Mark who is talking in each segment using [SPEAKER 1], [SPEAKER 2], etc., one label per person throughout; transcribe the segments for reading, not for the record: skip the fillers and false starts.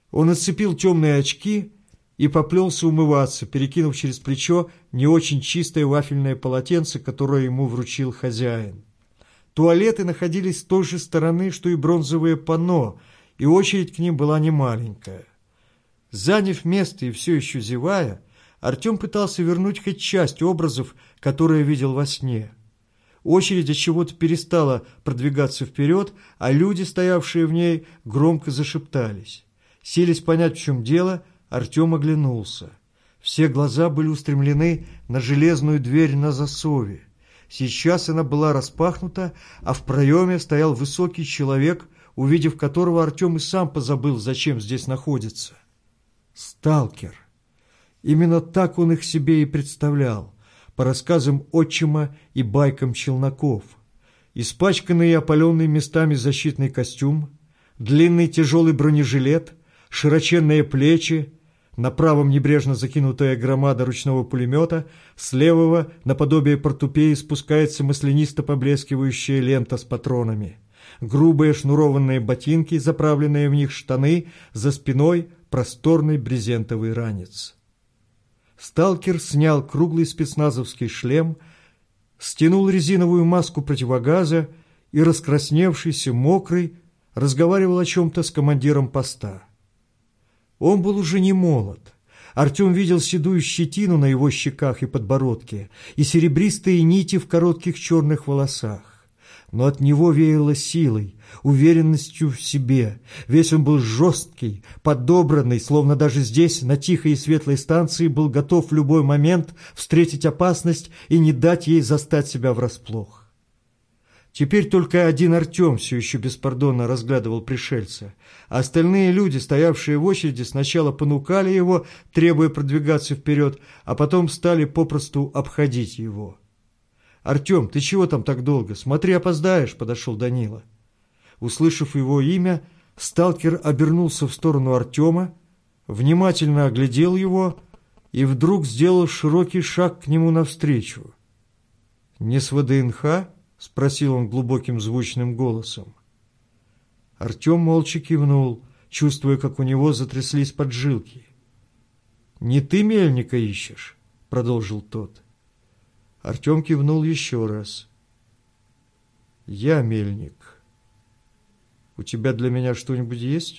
[SPEAKER 1] Он отцепил темные очки и поплелся умываться, перекинув через плечо не очень чистое вафельное полотенце, которое ему вручил хозяин. Туалеты находились с той же стороны, что и бронзовые панно, и очередь к ним была немаленькая. Заняв место и все еще зевая, Артем пытался вернуть хоть часть образов, которые видел во сне. Очередь от чего-то перестала продвигаться вперед, а люди, стоявшие в ней, громко зашептались. Силясь понять, в чем дело, Артем оглянулся. Все глаза были устремлены на железную дверь на засове. Сейчас она была распахнута, а в проеме стоял высокий человек, увидев которого Артем и сам позабыл, зачем здесь находится. Сталкер. Именно так он их себе и представлял, по рассказам отчима и байкам челноков. Испачканный и опаленный местами защитный костюм, длинный тяжелый бронежилет, широченные плечи, на правом небрежно закинутая громада ручного пулемета, с левого, наподобие портупеи, спускается маслянисто поблескивающая лента с патронами. Грубые шнурованные ботинки, заправленные в них штаны, за спиной просторный брезентовый ранец. Сталкер снял круглый спецназовский шлем, стянул резиновую маску противогаза и, раскрасневшийся, мокрый, разговаривал о чем-то с командиром поста. Он был уже не молод. Артем видел седую щетину на его щеках и подбородке и серебристые нити в коротких черных волосах. Но от него веяло силой, уверенностью в себе. Весь он был жесткий, подобранный, словно даже здесь, на тихой и светлой станции, был готов в любой момент встретить опасность и не дать ей застать себя врасплох. Теперь только один Артем все еще беспардонно разглядывал пришельца, а остальные люди, стоявшие в очереди, сначала понукали его, требуя продвигаться вперед, а потом стали попросту обходить его. «Артем, ты чего там так долго? Смотри, опоздаешь», — подошел Данила. Услышав его имя, сталкер обернулся в сторону Артема, внимательно оглядел его и вдруг сделал широкий шаг к нему навстречу. «Не с ВДНХ?» — спросил он глубоким звучным голосом. Артем молча кивнул, чувствуя, как у него затряслись поджилки. «Не ты мельника ищешь?» — продолжил тот. Артем кивнул еще раз. «Я мельник. У тебя для меня что-нибудь есть?»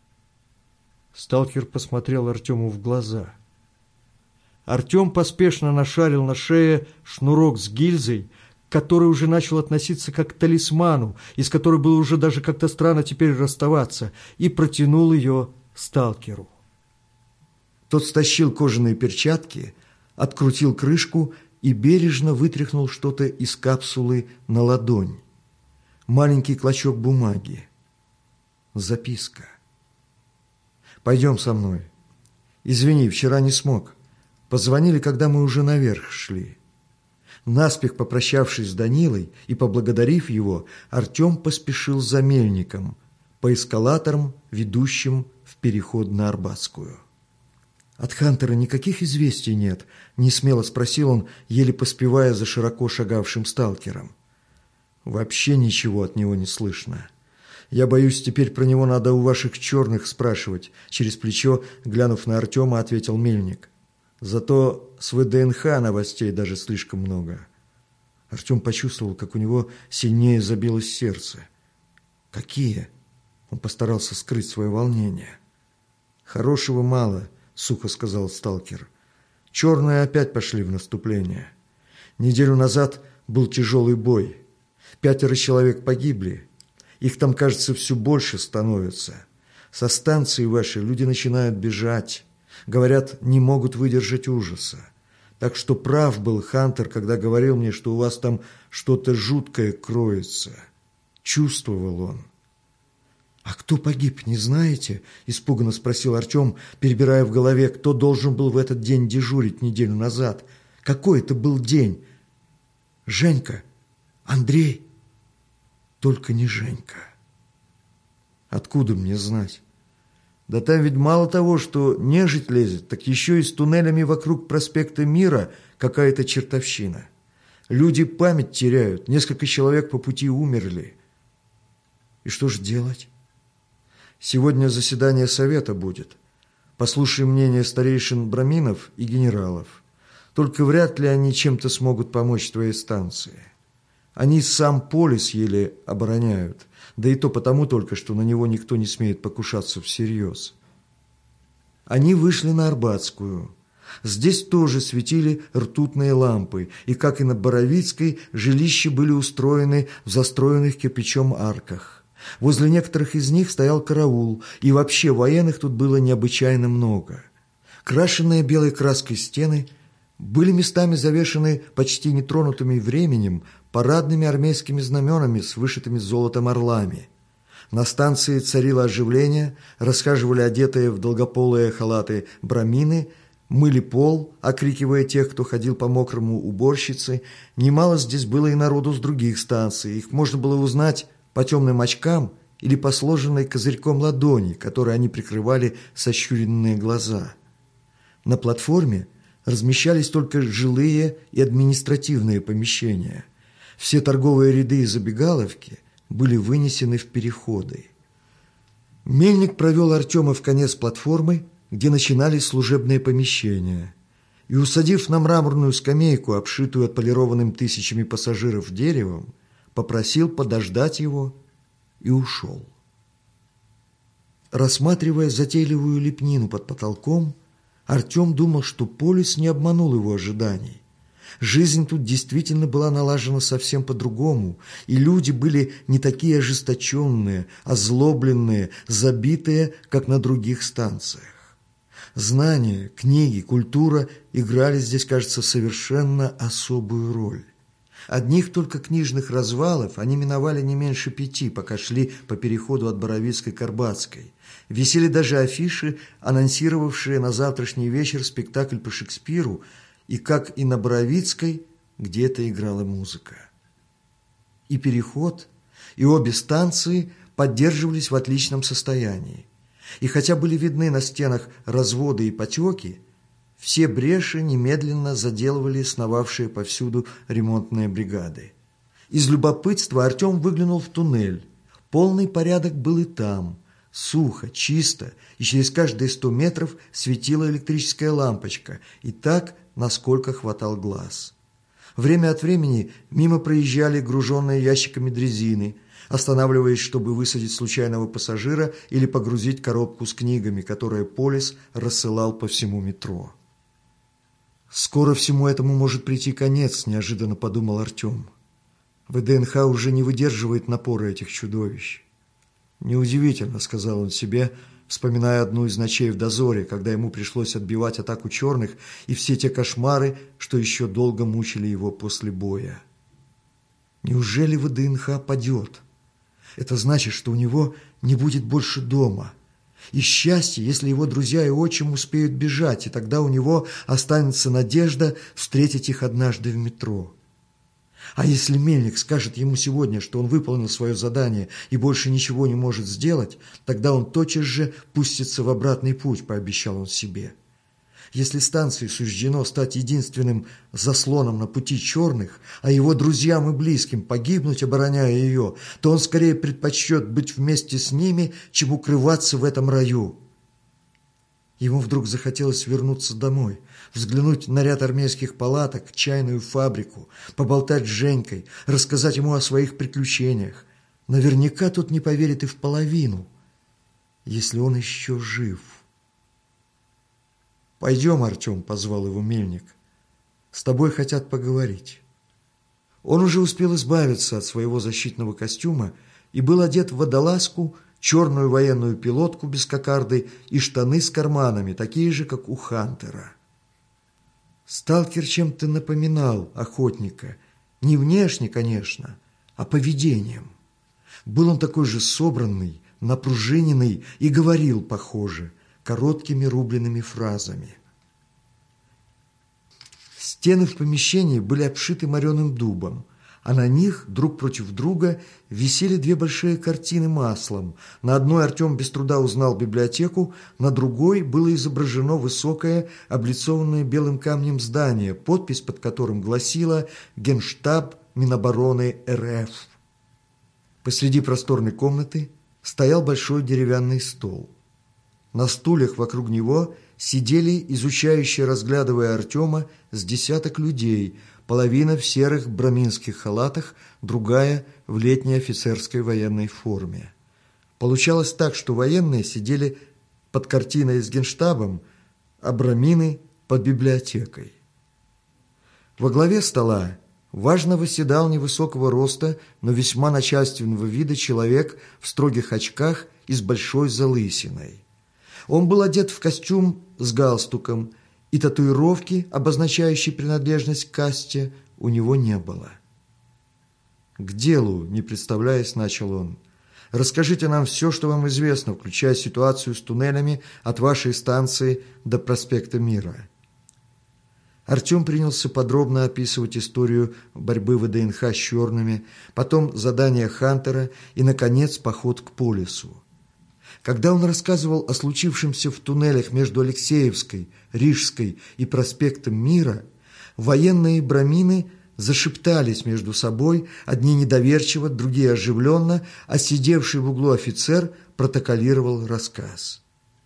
[SPEAKER 1] Сталкер посмотрел Артему в глаза. Артем поспешно нашарил на шее шнурок с гильзой, который уже начал относиться как к талисману, из которой было уже даже как-то странно теперь расставаться, и протянул ее сталкеру. Тот стащил кожаные перчатки, открутил крышку и бережно вытряхнул что-то из капсулы на ладонь. Маленький клочок бумаги. Записка. «Пойдем со мной. Извини, вчера не смог. Позвонили, когда мы уже наверх шли». Наспех попрощавшись с Данилой и поблагодарив его, Артем поспешил за мельником по эскалаторам, ведущим в переход на Арбатскую. «От Хантера никаких известий нет?» – несмело спросил он, еле поспевая за широко шагавшим сталкером. «Вообще ничего от него не слышно. Я боюсь, теперь про него надо у ваших черных спрашивать», – через плечо, глянув на Артема, ответил мельник. «Зато с ВДНХ новостей даже слишком много». Артем почувствовал, как у него сильнее забилось сердце. «Какие?» – он постарался скрыть свое волнение. «Хорошего мало», – сухо сказал сталкер. «Черные опять пошли в наступление. Неделю назад был тяжелый бой. 5 человек погибли. Их там, кажется, все больше становится. Со станции вашей люди начинают бежать. Говорят, не могут выдержать ужаса. Так что прав был Хантер, когда говорил мне, что у вас там что-то жуткое кроется. Чувствовал он». «А кто погиб, не знаете?» – испуганно спросил Артем, перебирая в голове, кто должен был в этот день дежурить неделю назад. Какой это был день? «Женька? Андрей?» «Только не Женька». «Откуда мне знать? Да там ведь мало того, что нежить лезет, так еще и с туннелями вокруг проспекта Мира какая-то чертовщина. Люди память теряют, несколько человек по пути умерли. И что ж делать?
[SPEAKER 2] Сегодня заседание совета будет. Послушай мнение старейшин браминов и генералов. Только вряд ли они чем-то смогут помочь твоей станции. Они сам полис еле обороняют, да и то потому только, что на него никто не смеет покушаться всерьез. Они вышли на Арбатскую. Здесь тоже светили ртутные лампы, и, как и на Боровицкой, жилища были устроены в застроенных кирпичом арках. Возле некоторых из них стоял караул, и вообще военных тут было необычайно много. Крашенные белой краской стены были местами завешаны почти нетронутыми временем парадными армейскими знаменами с вышитыми золотом орлами. На станции царило оживление, расхаживали одетые в долгополые халаты брамины, мыли пол, окрикивая тех, кто ходил по мокрому уборщицы. Немало здесь было и народу с других станций. Их можно было узнать по темным очкам или по сложенной козырьком ладони, которой они прикрывали сощуренные глаза. На платформе размещались только жилые и административные помещения. Все торговые ряды и забегаловки были вынесены в переходы. Мельник провел Артема в конец платформы, где начинались служебные помещения, и, усадив на мраморную скамейку, обшитую отполированным тысячами пассажиров деревом, попросил подождать его и ушел. Рассматривая затейливую лепнину под потолком, Артем думал, что полис не обманул его ожиданий. Жизнь тут действительно была налажена совсем по-другому, и люди были не такие ожесточенные, озлобленные, забитые, как на других станциях. Знания, книги, культура играли здесь, кажется, совершенно особую роль. Одних только книжных развалов они миновали не меньше 5, пока шли по переходу от Боровицкой к Арбатской. Висели даже афиши, анонсировавшие на завтрашний вечер спектакль по Шекспиру, и, как и на Боровицкой, где-то играла музыка. И переход, и обе станции поддерживались в отличном состоянии. И хотя были видны на стенах разводы и потеки, все бреши немедленно заделывали сновавшие повсюду ремонтные бригады. Из любопытства Артем выглянул в туннель. Полный порядок был и там. Сухо, чисто, и через каждые 100 метров светила электрическая лампочка, и так, насколько хватал глаз. Время от времени мимо проезжали груженные ящиками дрезины, останавливаясь, чтобы высадить случайного пассажира или погрузить коробку с книгами, которые полис рассылал по всему метро. «Скоро всему этому может прийти конец», – неожиданно подумал Артем. ВДНХ уже не выдерживает напора этих чудовищ. «Неудивительно», – сказал он себе, вспоминая одну из ночей в дозоре, когда ему пришлось отбивать атаку черных и все те кошмары, что еще долго мучили его после боя. Неужели ВДНХ падет? Это значит, что у него не будет больше дома. И счастье, если его друзья и отчим успеют бежать, и тогда у него останется надежда встретить их однажды в метро. А если Мельник скажет ему сегодня, что он выполнил свое задание и больше ничего не может сделать, тогда он тотчас же пустится в обратный путь, пообещал он себе. Если станции суждено стать единственным заслоном на пути черных, а его друзьям и близким погибнуть, обороняя ее, то он скорее предпочтет быть вместе с ними, чем укрываться в этом раю. Ему вдруг захотелось вернуться домой, взглянуть на ряд армейских палаток, чайную фабрику, поболтать с Женькой, рассказать ему о своих приключениях. Наверняка тот не поверит и в половину, если он еще жив. «Пойдем, Артем», – позвал его Мельник. «С тобой хотят поговорить». Он уже успел избавиться от своего защитного костюма и был одет в водолазку, черную военную пилотку без кокарды и штаны с карманами, такие же, как у Хантера. Сталкер чем-то напоминал охотника. Не внешне, конечно, а поведением. Был он такой же собранный, напружиненный и говорил похоже, короткими рубленными фразами. Стены в помещении были обшиты мореным дубом, а на них друг против друга висели 2 большие картины маслом. На одной Артем без труда узнал библиотеку, на другой было изображено высокое, облицованное белым камнем здание, подпись под которым гласила «Генштаб Минобороны РФ». Посреди просторной комнаты стоял большой деревянный стол. На стульях вокруг него сидели, изучающие, разглядывая Артема, с десяток людей, половина в серых браминских халатах, другая в летней офицерской военной форме. Получалось так, что военные сидели под картиной с генштабом, а брамины под библиотекой. Во главе стола важно восседал невысокого роста, но весьма начальственного вида человек в строгих очках и с большой залысиной. Он был одет в костюм с галстуком, и татуировки, обозначающей принадлежность к касте, у него не было. «К делу, не представляясь, начал он. Расскажите нам все, что вам известно, включая ситуацию с туннелями от вашей станции до проспекта Мира». Артем принялся подробно описывать историю борьбы ВДНХ с черными, потом задание Хантера и, наконец, поход к Полису. Когда он рассказывал о случившемся в туннелях между Алексеевской, Рижской и проспектом Мира, военные брамины зашептались между собой, одни недоверчиво, другие оживленно, а сидевший в углу офицер протоколировал рассказ.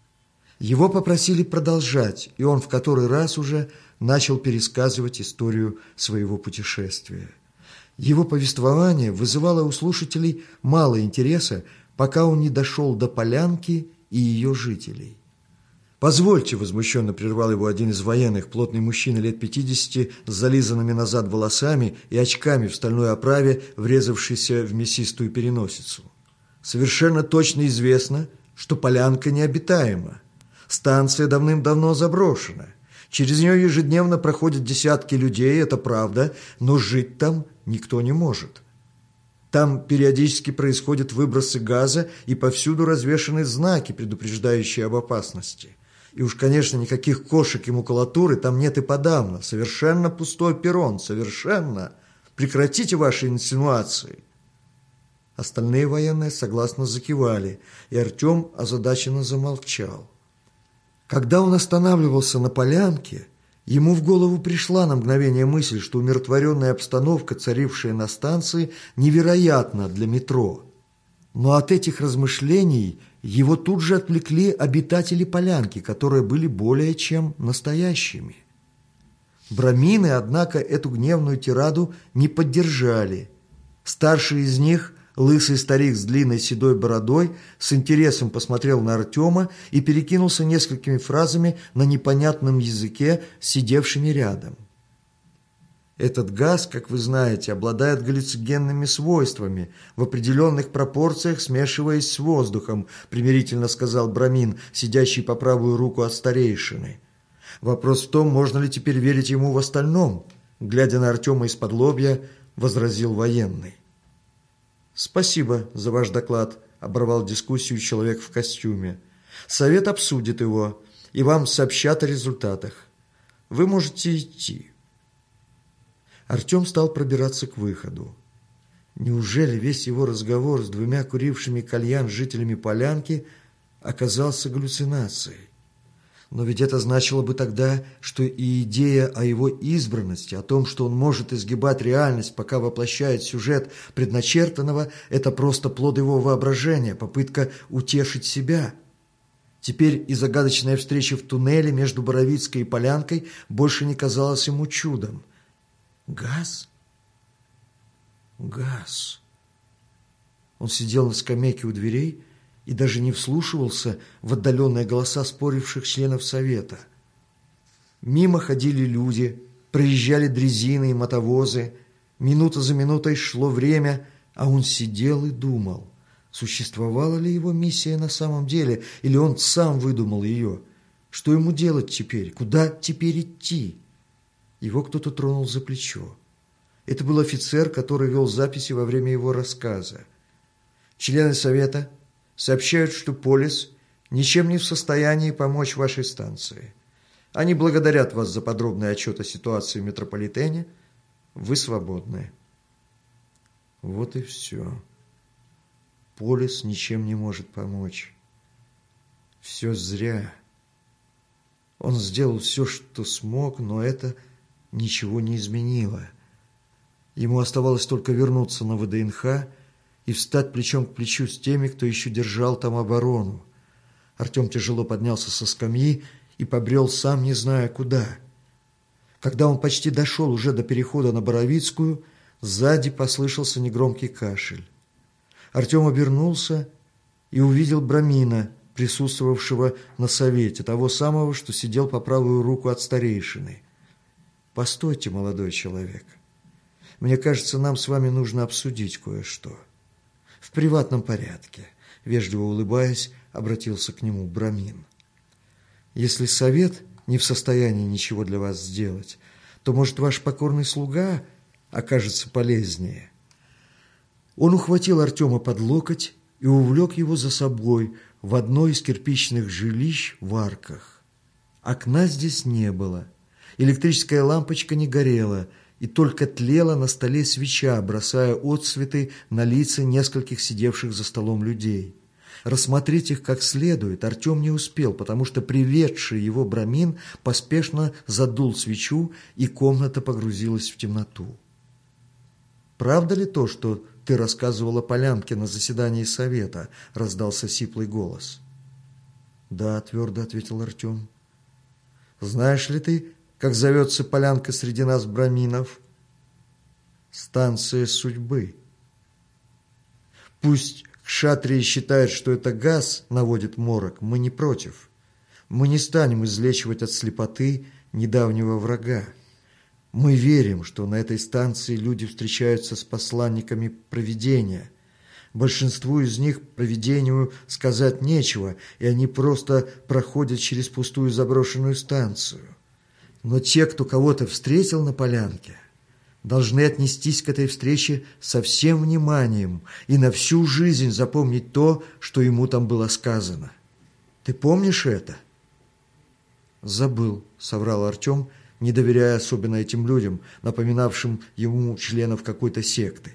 [SPEAKER 2] Его попросили продолжать, и он в который раз уже начал пересказывать историю своего путешествия. Его повествование вызывало у слушателей мало интереса, пока он не дошел до полянки и ее жителей. «Позвольте», — возмущенно прервал его один из военных, плотный мужчина лет 50 с зализанными назад волосами и очками в стальной оправе, врезавшийся в мясистую переносицу. «Совершенно точно известно, что полянка необитаема. Станция давным-давно заброшена. Через нее ежедневно проходят десятки людей, это правда, но жить там никто не может. Там периодически происходят выбросы газа, и повсюду развешаны знаки, предупреждающие об опасности. И уж, конечно, никаких кошек и макулатуры там нет и подавно. Совершенно пустой перрон, совершенно. Прекратите ваши инсинуации». Остальные военные согласно закивали, и Артем озадаченно замолчал. Когда он останавливался на полянке, ему в голову пришла на мгновение мысль, что умиротворенная обстановка, царившая на станции, невероятна для метро. Но от этих размышлений его тут же отвлекли обитатели полянки, которые были более чем настоящими. Брамины, однако, эту гневную тираду не поддержали. Старший из них, лысый старик с длинной седой бородой, с интересом посмотрел на Артема и перекинулся несколькими фразами на непонятном языке с сидевшими рядом. «Этот газ, как вы знаете, обладает галлюциногенными свойствами, в определенных пропорциях смешиваясь с воздухом», примирительно сказал брамин, сидящий по правую руку от старейшины. «Вопрос в том, можно ли теперь верить ему в остальном?» Глядя на Артема из-под лобья, возразил военный. «Спасибо за ваш доклад», — оборвал дискуссию человек в костюме. «Совет обсудит его, и вам сообщат о результатах. Вы можете идти». Артем стал пробираться к выходу. Неужели весь его разговор с двумя курившими кальян жителями полянки оказался галлюцинацией? Но ведь это значило бы тогда, что и идея о его избранности, о том, что он может изгибать реальность, пока воплощает сюжет предначертанного, это просто плод его воображения, попытка утешить себя. Теперь и загадочная встреча в туннеле между Боровицкой и Полянкой больше не казалась ему чудом. Газ? Газ. Он сидел на скамейке у дверей и даже не вслушивался в отдаленные голоса споривших членов совета. Мимо ходили люди, проезжали дрезины и мотовозы. Минута за минутой шло время, а он сидел и думал, существовала ли его миссия на самом деле, или он сам выдумал ее. Что ему делать теперь? Куда теперь идти? Его кто-то тронул за плечо. Это был офицер, который вел записи во время его рассказа. «Члены совета сообщают, что Полис ничем не в состоянии помочь вашей станции. Они благодарят вас за подробный отчет о ситуации в метрополитене. Вы свободны». Вот и все. Полис ничем не может помочь. Все зря. Он сделал все, что смог, но это ничего не изменило. Ему оставалось только вернуться на ВДНХ и встать плечом к плечу с теми, кто еще держал там оборону. Артем тяжело поднялся со скамьи и побрел сам, не зная куда. Когда он почти дошел уже до перехода на Боровицкую, сзади послышался негромкий кашель. Артем обернулся и увидел Брамина, присутствовавшего на совете, того самого, что сидел по правую руку от старейшины. «Постойте, молодой человек. Мне кажется, нам с вами нужно обсудить кое-что. В приватном порядке», — вежливо улыбаясь, обратился к нему Брамин. «Если совет не в состоянии ничего для вас сделать, то, может, ваш покорный слуга окажется полезнее». Он ухватил Артема под локоть и увлек его за собой в одно из кирпичных жилищ в Арках. Окна здесь не было, электрическая лампочка не горела, и только тлела на столе свеча, бросая отсветы на лица нескольких сидевших за столом людей. Рассмотреть их как следует Артем не успел, потому что приведший его Брамин поспешно задул свечу, и комната погрузилась в темноту. «Правда ли то, что ты рассказывал о Полянке на заседании совета?» — раздался сиплый голос. «Да», — твердо ответил Артем. «Знаешь ли ты, как зовется Полянка среди нас, Браминов?» «Станция судьбы». Пусть кшатрии считают, что это газ наводит морок, мы не против. Мы не станем излечивать от слепоты недавнего врага. Мы верим, что на этой станции люди встречаются с посланниками провидения. Большинству из них провидению сказать нечего, и они просто проходят через пустую заброшенную станцию. Но те, кто кого-то встретил на Полянке, должны отнестись к этой встрече со всем вниманием и на всю жизнь запомнить то, что ему там было сказано. Ты помнишь это? «Забыл», — соврал Артем, не доверяя особенно этим людям, напоминавшим ему членов какой-то секты.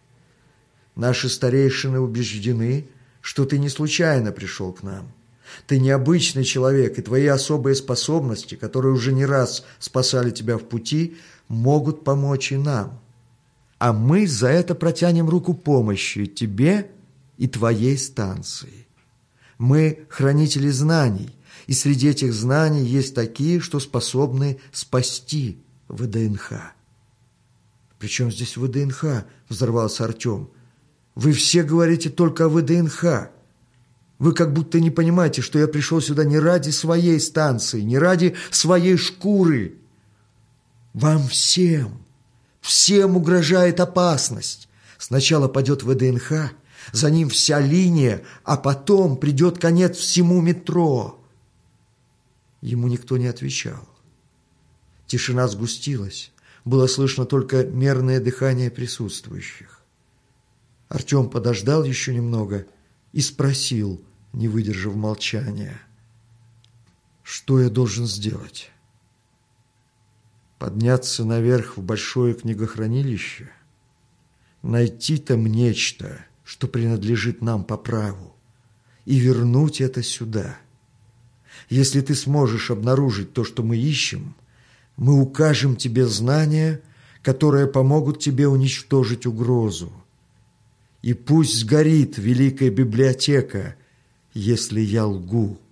[SPEAKER 2] «Наши старейшины убеждены, что ты не случайно пришел к нам. Ты необычный человек, и твои особые способности, которые уже не раз спасали тебя в пути, могут помочь и нам. А мы за это протянем руку помощи тебе и твоей станции. Мы хранители знаний, и среди этих знаний есть такие, что способны спасти ВДНХ». «При чем здесь ВДНХ?» – взорвался Артем. «Вы все говорите только о ВДНХ. Вы как будто не понимаете, что я пришел сюда не ради своей станции, не ради своей шкуры. Вам всем угрожает опасность. Сначала падет ВДНХ, за ним вся линия, а потом придет конец всему метро». Ему никто не отвечал. Тишина сгустилась, было слышно только мерное дыхание присутствующих. Артем подождал еще немного и спросил, не выдержав молчания: «Что я должен сделать? Подняться наверх в большое книгохранилище? Найти там нечто, что принадлежит нам по праву, и вернуть это сюда? Если ты сможешь обнаружить то, что мы ищем, мы укажем тебе знания, которые помогут тебе уничтожить угрозу. И пусть сгорит великая библиотека, если я лгу».